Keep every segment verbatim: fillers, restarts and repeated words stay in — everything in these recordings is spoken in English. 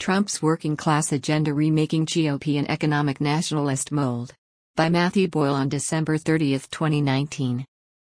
Trump's working class agenda remaking G O P an economic nationalist mold. By Matthew Boyle on December thirtieth, twenty nineteen.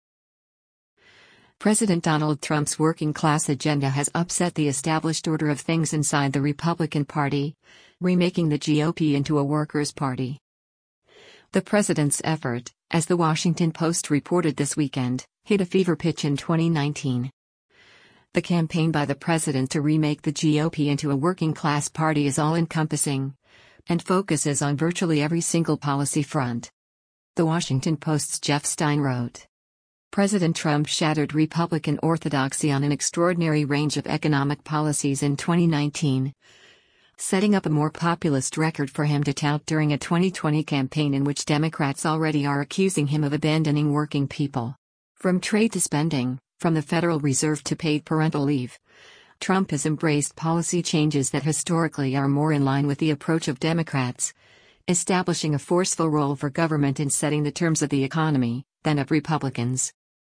President Donald Trump's working class agenda has upset the established order of things inside the Republican Party, remaking the G O P into a workers' party. The president's effort, as the Washington Post reported this weekend, hit a fever pitch in twenty nineteen. The campaign by the president to remake the G O P into a working-class party is all-encompassing and focuses on virtually every single policy front. The Washington Post's Jeff Stein wrote, President Trump shattered Republican orthodoxy on an extraordinary range of economic policies in twenty nineteen, setting up a more populist record for him to tout during a twenty twenty campaign in which Democrats already are accusing him of abandoning working people. From trade to spending, from the Federal Reserve to paid parental leave, Trump has embraced policy changes that historically are more in line with the approach of Democrats, establishing a forceful role for government in setting the terms of the economy, than of Republicans.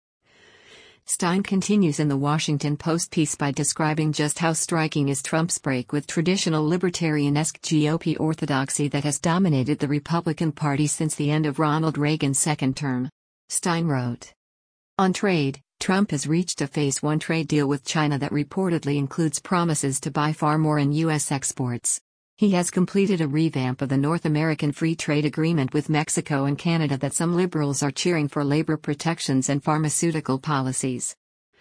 Stein continues in the Washington Post piece by describing just how striking is Trump's break with traditional libertarian-esque G O P orthodoxy that has dominated the Republican Party since the end of Ronald Reagan's second term. Stein wrote, On trade, Trump has reached a phase one trade deal with China that reportedly includes promises to buy far more in U S exports. He has completed a revamp of the North American Free Trade Agreement with Mexico and Canada that some liberals are cheering for labor protections and pharmaceutical policies.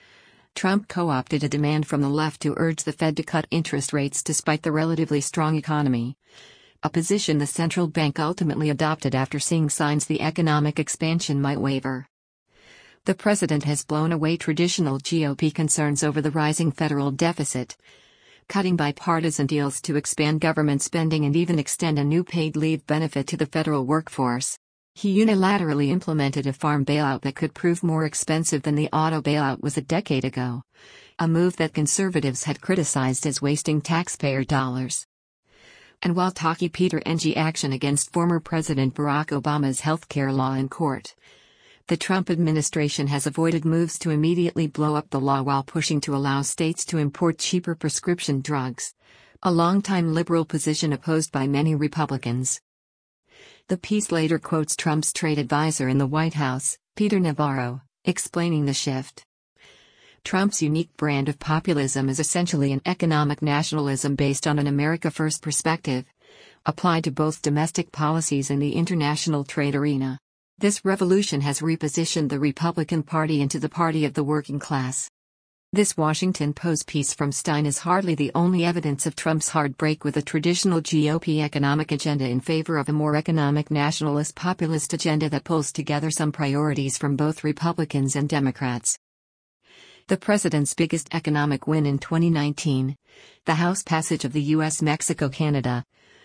Trump co-opted a demand from the left to urge the Fed to cut interest rates despite the relatively strong economy, a position the central bank ultimately adopted after seeing signs the economic expansion might waver. The president has blown away traditional G O P concerns over the rising federal deficit, cutting bipartisan deals to expand government spending and even extend a new paid leave benefit to the federal workforce. He unilaterally implemented a farm bailout that could prove more expensive than the auto bailout was a decade ago, a move that conservatives had criticized as wasting taxpayer dollars. And while talking Peter Ng action against former President Barack Obama's healthcare law in court, the Trump administration has avoided moves to immediately blow up the law while pushing to allow states to import cheaper prescription drugs, a longtime liberal position opposed by many Republicans. The piece later quotes Trump's trade advisor in the White House, Peter Navarro, explaining the shift. Trump's unique brand of populism is essentially an economic nationalism based on an America First perspective, applied to both domestic policies and the international trade arena. This revolution has repositioned the Republican Party into the party of the working class. This Washington Post piece from Stein is hardly the only evidence of Trump's hard break with a traditional G O P economic agenda in favor of a more economic nationalist populist agenda that pulls together some priorities from both Republicans and Democrats. The president's biggest economic win in twenty nineteen, the House passage of the U S Mexico-Canada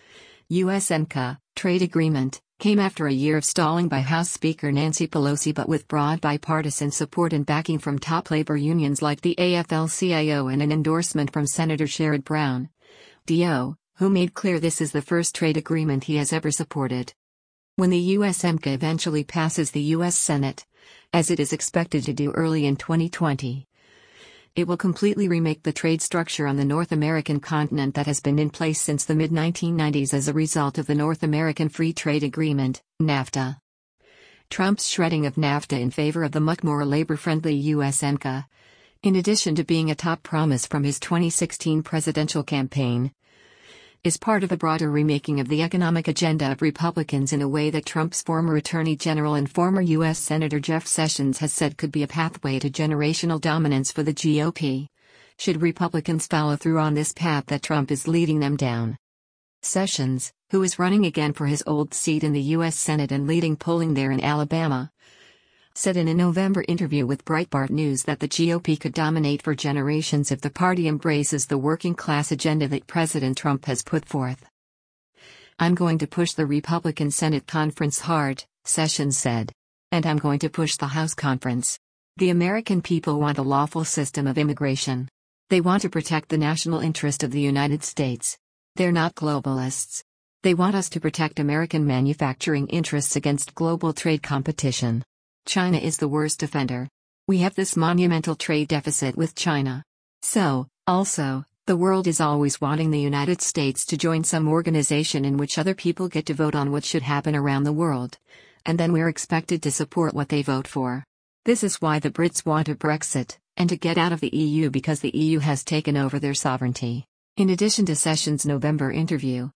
USMCA trade agreement, came after a year of stalling by House Speaker Nancy Pelosi but with broad bipartisan support and backing from top labor unions like the A F L C I O and an endorsement from Senator Sherrod Brown, D O, who made clear this is the first trade agreement he has ever supported. When the USMCA eventually passes the U S Senate, as it is expected to do early in twenty twenty, it will completely remake the trade structure on the North American continent that has been in place since the mid nineteen nineties as a result of the North American Free Trade Agreement, NAFTA. Trump's shredding of NAFTA in favor of the much more labor-friendly USMCA, in addition to being a top promise from his twenty sixteen presidential campaign, is part of a broader remaking of the economic agenda of Republicans in a way that Trump's former Attorney General and former U S Senator Jeff Sessions has said could be a pathway to generational dominance for the G O P, should Republicans follow through on this path that Trump is leading them down. Sessions, who is running again for his old seat in the U S Senate and leading polling there in Alabama, said in a November interview with Breitbart News that the G O P could dominate for generations if the party embraces the working class agenda that President Trump has put forth. I'm going to push the Republican Senate conference hard, Sessions said. And I'm going to push the House conference. The American people want a lawful system of immigration. They want to protect the national interest of the United States. They're not globalists. They want us to protect American manufacturing interests against global trade competition. China is the worst offender. We have this monumental trade deficit with China. So, also, The world is always wanting the United States to join some organization in which other people get to vote on what should happen around the world. And then we're expected to support what they vote for. This is why the Brits want a Brexit, and to get out of the E U because the E U has taken over their sovereignty. In addition to Sessions' November interview,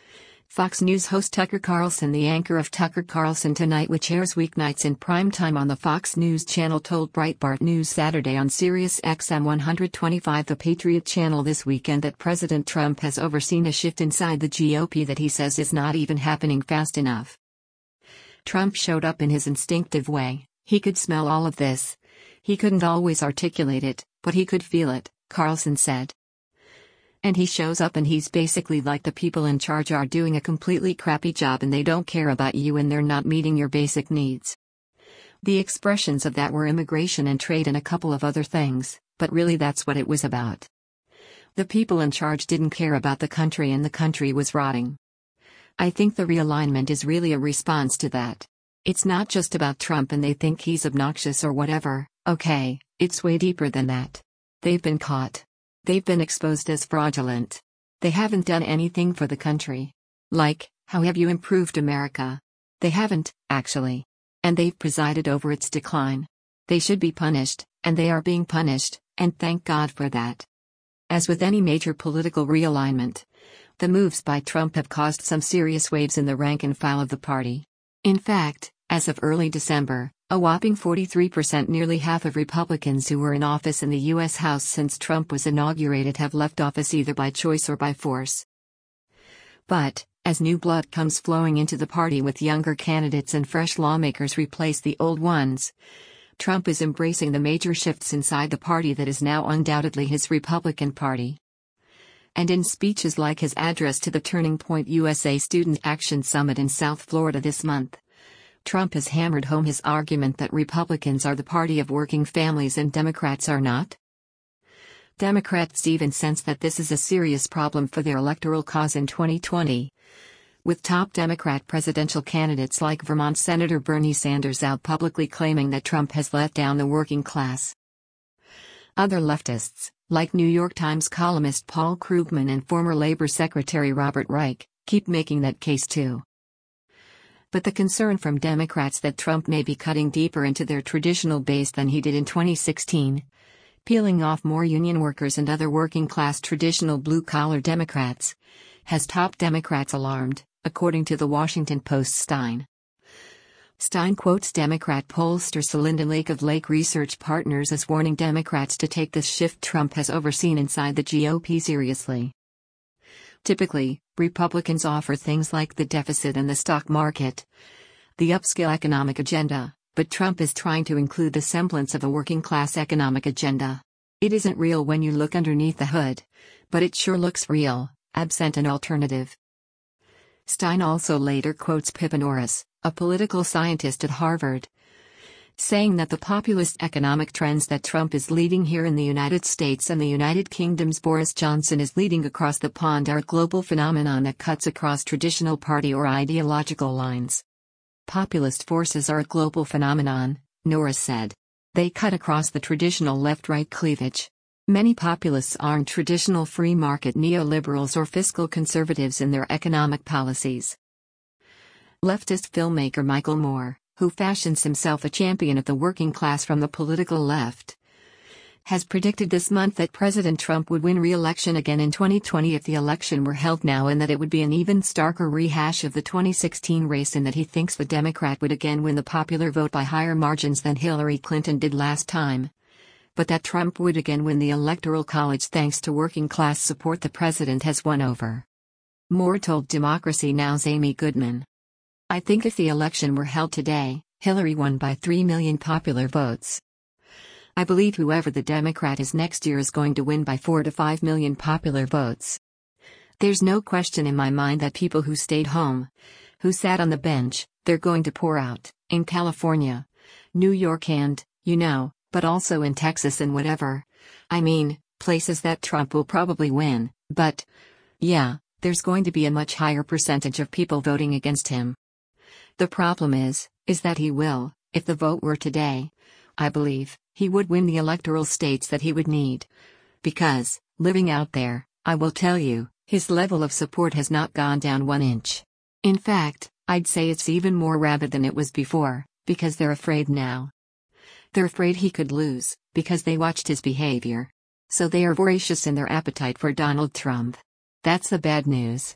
Fox News host Tucker Carlson, the anchor of Tucker Carlson Tonight, which airs weeknights in prime time on the Fox News channel, told Breitbart News Saturday on Sirius X M one twenty-five, the Patriot channel, this weekend that President Trump has overseen a shift inside the G O P that he says is not even happening fast enough. Trump showed up in his instinctive way. He could smell all of this. He couldn't always articulate it, but he could feel it, Carlson said. And he shows up and he's basically like the people in charge are doing a completely crappy job and they don't care about you and they're not meeting your basic needs. The expressions of that were immigration and trade and a couple of other things, but really that's what it was about. The people in charge didn't care about the country and the country was rotting. I think the realignment is really a response to that. It's not just about Trump and they think he's obnoxious or whatever. Okay, it's way deeper than that. They've been caught. They've been exposed as fraudulent. They haven't done anything for the country. Like, how have you improved America? They haven't, actually. And they've presided over its decline. They should be punished, and they are being punished, and thank God for that. As with any major political realignment, the moves by Trump have caused some serious waves in the rank and file of the party. In fact, as of early December, a whopping forty-three percent, nearly half of Republicans who were in office in the U S House since Trump was inaugurated, have left office either by choice or by force. But, as new blood comes flowing into the party with younger candidates and fresh lawmakers replace the old ones, Trump is embracing the major shifts inside the party that is now undoubtedly his Republican Party. And in speeches like his address to the Turning Point U S A Student Action Summit in South Florida this month, Trump has hammered home his argument that Republicans are the party of working families and Democrats are not. Democrats even sense that this is a serious problem for their electoral cause in twenty twenty, with top Democrat presidential candidates like Vermont Senator Bernie Sanders out publicly claiming that Trump has let down the working class. Other leftists, like New York Times columnist Paul Krugman and former Labor Secretary Robert Reich, keep making that case too. But the concern from Democrats that Trump may be cutting deeper into their traditional base than he did in twenty sixteen, peeling off more union workers and other working-class traditional blue-collar Democrats, has top Democrats alarmed, according to the Washington Post's Stein. Stein quotes Democrat pollster Celinda Lake of Lake Research Partners as warning Democrats to take the shift Trump has overseen inside the G O P seriously. Typically, Republicans offer things like the deficit and the stock market, the upscale economic agenda, but Trump is trying to include the semblance of a working-class economic agenda. It isn't real when you look underneath the hood, but it sure looks real, absent an alternative. Stein also later quotes Pippa Norris, a political scientist at Harvard, saying that the populist economic trends that Trump is leading here in the United States and the United Kingdom's Boris Johnson is leading across the pond are a global phenomenon that cuts across traditional party or ideological lines. Populist forces are a global phenomenon, Norris said. They cut across the traditional left-right cleavage. Many populists aren't traditional free market neoliberals or fiscal conservatives in their economic policies. Leftist filmmaker Michael Moore, who fashions himself a champion of the working class from the political left, has predicted this month that President Trump would win re-election again in twenty twenty if the election were held now, and that it would be an even starker rehash of the twenty sixteen race, and that he thinks the Democrat would again win the popular vote by higher margins than Hillary Clinton did last time, but that Trump would again win the Electoral College thanks to working class support the president has won over. Moore told Democracy Now!'s Amy Goodman, "I think if the election were held today, Hillary won by three million popular votes. I believe whoever the Democrat is next year is going to win by four to five million popular votes. There's no question in my mind that people who stayed home, who sat on the bench, they're going to pour out, in California, New York and, you know, but also in Texas and whatever. I mean, places that Trump will probably win, but, yeah, there's going to be a much higher percentage of people voting against him. The problem is, is that he will, if the vote were today, I believe, he would win the electoral states that he would need. Because, living out there, I will tell you, his level of support has not gone down one inch. In fact, I'd say it's even more rabid than it was before, because they're afraid now. They're afraid he could lose, because they watched his behavior. So they are voracious in their appetite for Donald Trump. That's the bad news.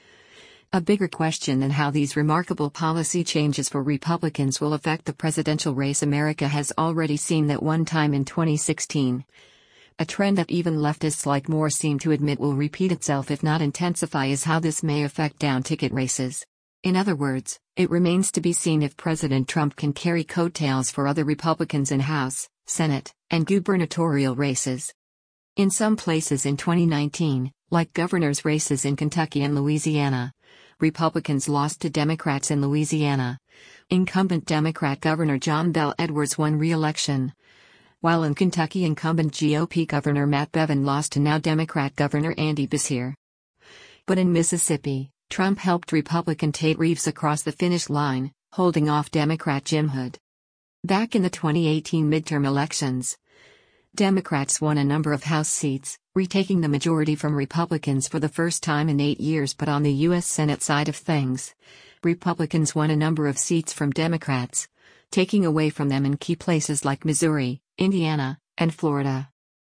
A bigger question than how these remarkable policy changes for Republicans will affect the presidential race America has already seen that one time in twenty sixteen. A trend that even leftists like Moore seem to admit will repeat itself if not intensify is how this may affect down-ticket races. In other words, it remains to be seen if President Trump can carry coattails for other Republicans in House, Senate, and gubernatorial races. In some places in twenty nineteen, like governors' races in Kentucky and Louisiana, Republicans lost to Democrats in Louisiana. Incumbent Democrat Governor John Bel Edwards won re-election, while in Kentucky incumbent G O P Governor Matt Bevin lost to now Democrat Governor Andy Beshear. But in Mississippi, Trump helped Republican Tate Reeves across the finish line, holding off Democrat Jim Hood. Back in the twenty eighteen midterm elections, Democrats won a number of House seats, retaking the majority from Republicans for the first time in eight years. But on the U S Senate side of things, Republicans won a number of seats from Democrats, taking away from them in key places like Missouri, Indiana, and Florida.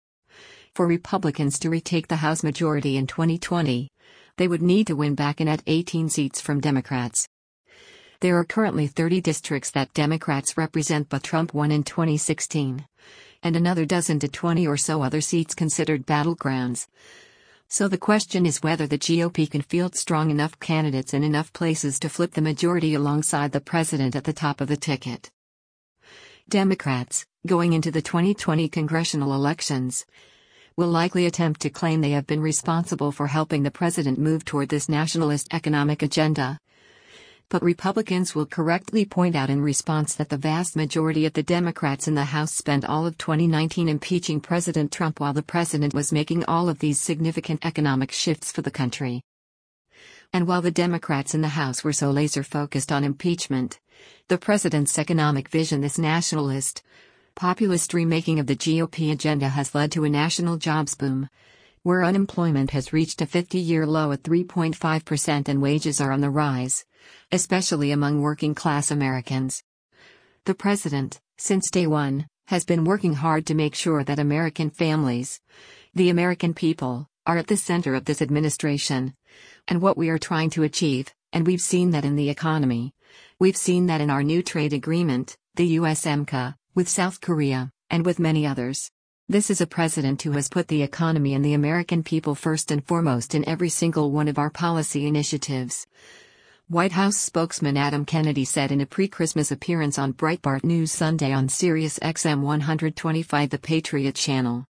For Republicans to retake the House majority in twenty twenty, they would need to win back a net eighteen seats from Democrats. There are currently thirty districts that Democrats represent, but Trump won in twenty sixteen. And another dozen to twenty or so other seats considered battlegrounds. So the question is whether the G O P can field strong enough candidates in enough places to flip the majority alongside the president at the top of the ticket. Democrats, going into the twenty twenty congressional elections, will likely attempt to claim they have been responsible for helping the president move toward this nationalist economic agenda. But Republicans will correctly point out in response that the vast majority of the Democrats in the House spent all of twenty nineteen impeaching President Trump while the president was making all of these significant economic shifts for the country. And while the Democrats in the House were so laser-focused on impeachment, the president's economic vision, this nationalist, populist remaking of the G O P agenda, has led to a national jobs boom, where unemployment has reached a fifty-year low at three point five percent and wages are on the rise, especially among working-class Americans. The president, since day one, has been working hard to make sure that American families, the American people, are at the center of this administration, and what we are trying to achieve, and we've seen that in the economy. We've seen that in our new trade agreement, the U S M C A, with South Korea, and with many others. This is a president who has put the economy and the American people first and foremost in every single one of our policy initiatives. White House spokesman Adam Kennedy said in a pre-Christmas appearance on Breitbart News Sunday on Sirius X M one twenty-five, the Patriot channel.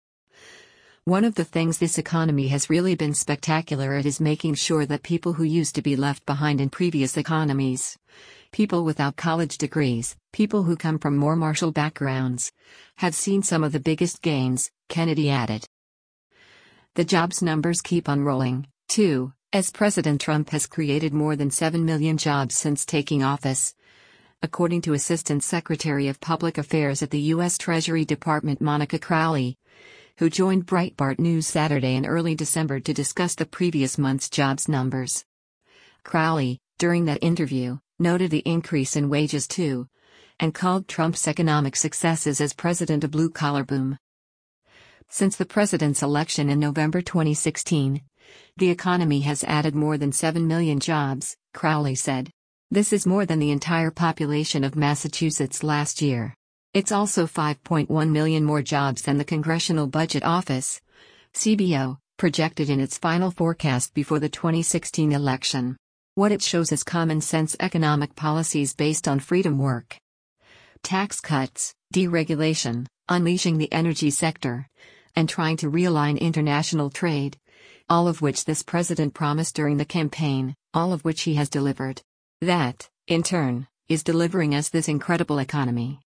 One of the things this economy has really been spectacular at is making sure that people who used to be left behind in previous economies, people without college degrees, people who come from more martial backgrounds, have seen some of the biggest gains, Kennedy added. The jobs numbers keep on rolling, too, as President Trump has created more than seven million jobs since taking office, according to Assistant Secretary of Public Affairs at the U S Treasury Department Monica Crowley, who joined Breitbart News Saturday in early December to discuss the previous month's jobs numbers. Crowley, during that interview, noted the increase in wages too, and called Trump's economic successes as president a blue-collar boom. Since the president's election in November twenty sixteen, the economy has added more than seven million jobs, Crowley said. This is more than the entire population of Massachusetts last year. It's also five point one million more jobs than the Congressional Budget Office, C B O, projected in its final forecast before the twenty sixteen election. What it shows is common-sense economic policies based on freedom work, tax cuts, deregulation, unleashing the energy sector, and trying to realign international trade, all of which this president promised during the campaign, all of which he has delivered. That, in turn, is delivering us this incredible economy.